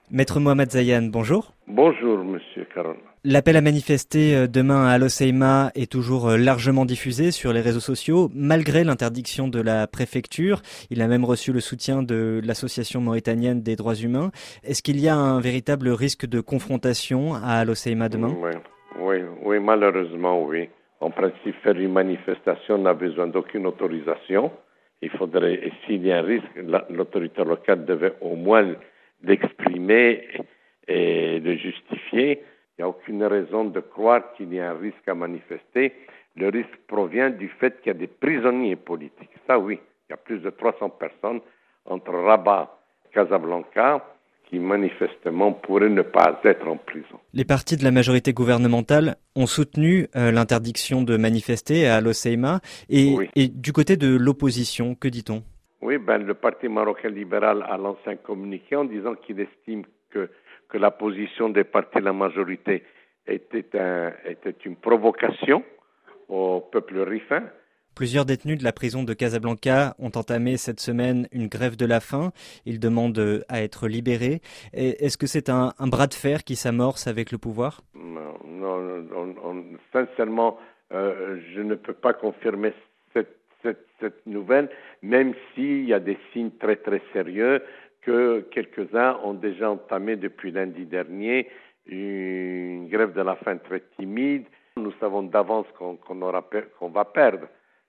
Maître Mohamed Zayan, bonjour. Bonjour, Monsieur Carole. L'appel à manifester demain à Al Hoceima est toujours largement diffusé sur les réseaux sociaux, malgré l'interdiction de la préfecture. Il a même reçu le soutien de l'Association mauritanienne des droits humains. Est-ce qu'il y a un véritable risque de confrontation à Al Hoceima demain? Oui, malheureusement, oui. En principe, faire une manifestation n'a besoin d'aucune autorisation. Il faudrait, et s'il y a un risque, l'autorité locale devait au moins l'exprimer et le justifier. Il n'y a aucune raison de croire qu'il y a un risque à manifester. Le risque provient du fait qu'il y a des prisonniers politiques. Ça, oui, il y a plus de 300 personnes entre Rabat et Casablanca qui manifestement pourraient ne pas être en prison. Les partis de la majorité gouvernementale ont soutenu l'interdiction de manifester à Al Hoceima Oui. et du côté de l'opposition, que dit-on? Oui, le Parti marocain libéral a lancé un communiqué en disant qu'il estime que la position des partis de la majorité était une provocation au peuple rifin. Plusieurs détenus de la prison de Casablanca ont entamé cette semaine une grève de la faim. Ils demandent à être libérés. Est-ce que c'est un bras de fer qui s'amorce avec le pouvoir? Non, sincèrement, je ne peux pas confirmer cette nouvelle, même s'il y a des signes très très sérieux que quelques-uns ont déjà entamé depuis lundi dernier une grève de la faim très timide. Nous savons d'avance qu'on va perdre.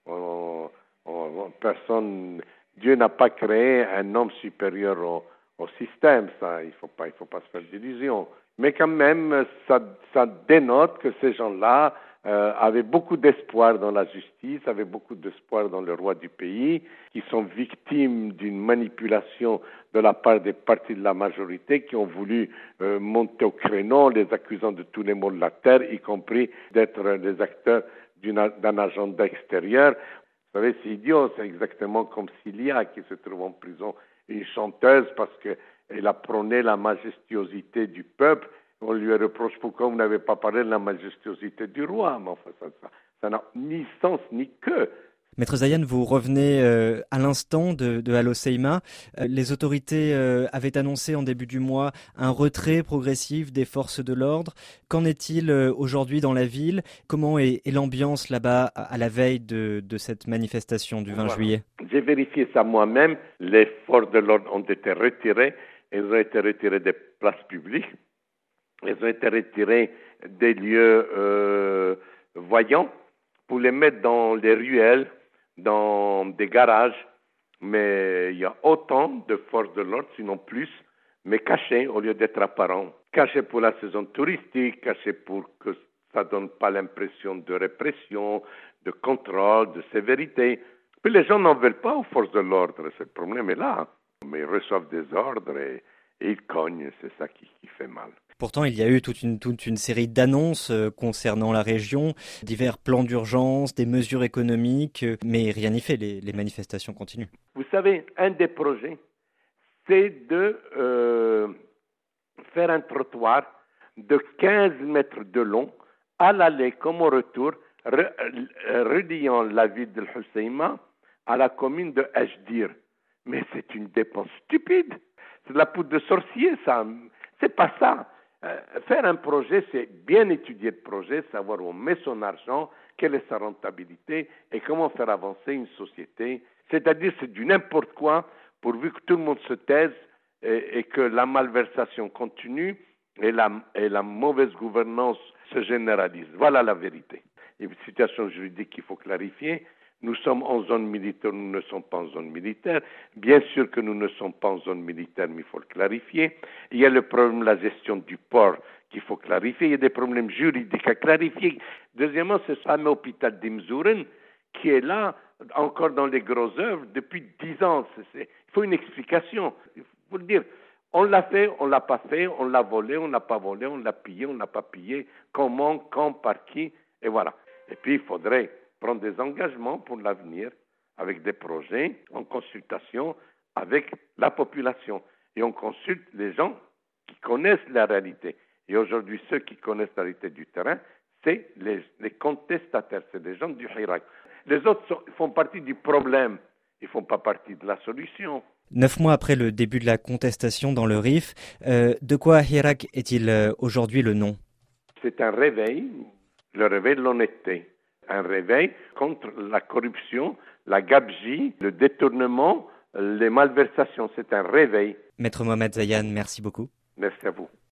Personne, Dieu n'a pas créé un homme supérieur au système, ça, il faut pas se faire d'illusions. Mais quand même, ça dénote que ces gens-là avaient beaucoup d'espoir dans la justice, avaient beaucoup d'espoir dans le roi du pays, qui sont victimes d'une manipulation de la part des partis de la majorité qui ont voulu monter au créneau, les accusant de tous les maux de la terre, y compris d'être les acteurs d'un agenda extérieur. Vous savez, c'est idiot, c'est exactement comme Cilia qui se trouve en prison, une chanteuse parce qu'elle a prôné la majestuosité du peuple. On lui reproche pourquoi vous n'avez pas parlé de la majestuosité du roi. Mais enfin, ça n'a ni sens ni queue. Maître Zayan, vous revenez à l'instant de Al Hoceima. Les autorités avaient annoncé en début du mois un retrait progressif des forces de l'ordre. Qu'en est-il aujourd'hui dans la ville? Comment est l'ambiance là-bas à la veille de cette manifestation du 20 juillet? J'ai vérifié ça moi-même. Les forces de l'ordre ont été retirées. Elles ont été retirées des places publiques. Elles ont été retirées des lieux voyants pour les mettre dans les ruelles, dans des garages, mais il y a autant de forces de l'ordre, sinon plus, mais cachées au lieu d'être apparents. Cachées pour la saison touristique, cachées pour que ça ne donne pas l'impression de répression, de contrôle, de sévérité. Puis les gens n'en veulent pas aux forces de l'ordre, ce problème est là. Mais ils reçoivent des ordres et ils cognent, c'est ça qui fait mal. Pourtant, il y a eu toute une série d'annonces concernant la région, divers plans d'urgence, des mesures économiques, mais rien n'y fait, les manifestations continuent. Vous savez, un des projets, c'est de faire un trottoir de 15 mètres de long, à l'aller comme au retour, reliant la ville de Hoceima à la commune de Ajdir. Mais c'est une dépense stupide. C'est de la poudre de sorcier, ça. C'est pas ça. Faire un projet, c'est bien étudier le projet, savoir où on met son argent, quelle est sa rentabilité et comment faire avancer une société. C'est-à-dire, c'est du n'importe quoi pourvu que tout le monde se taise et que la malversation continue et la mauvaise gouvernance se généralise. Voilà la vérité. Il y a une situation juridique qu'il faut clarifier. Nous sommes en zone militaire, nous ne sommes pas en zone militaire. Bien sûr que nous ne sommes pas en zone militaire, mais il faut le clarifier. Il y a le problème de la gestion du port qu'il faut clarifier. Il y a des problèmes juridiques à clarifier. Deuxièmement, c'est ce fameux hôpital d'Imzouren qui est là, encore dans les grosses œuvres, depuis 10 ans. Il faut une explication. Il faut le dire. On l'a fait, on l'a pas fait, on l'a volé, on l'a pas volé, on l'a pillé, on l'a pas pillé, comment, quand, par qui, et voilà. Et puis, il faudrait prendre des engagements pour l'avenir avec des projets en consultation avec la population. Et on consulte les gens qui connaissent la réalité. Et aujourd'hui, ceux qui connaissent la réalité du terrain, c'est les contestataires, c'est les gens du Hirak. Les autres font partie du problème, ils ne font pas partie de la solution. 9 mois après le début de la contestation dans le Rif, de quoi Hirak est-il aujourd'hui le nom? C'est un réveil, le réveil de l'honnêteté. Un réveil contre la corruption, la gabegie, le détournement, les malversations. C'est un réveil. Maître Mohamed Zayan, merci beaucoup. Merci à vous.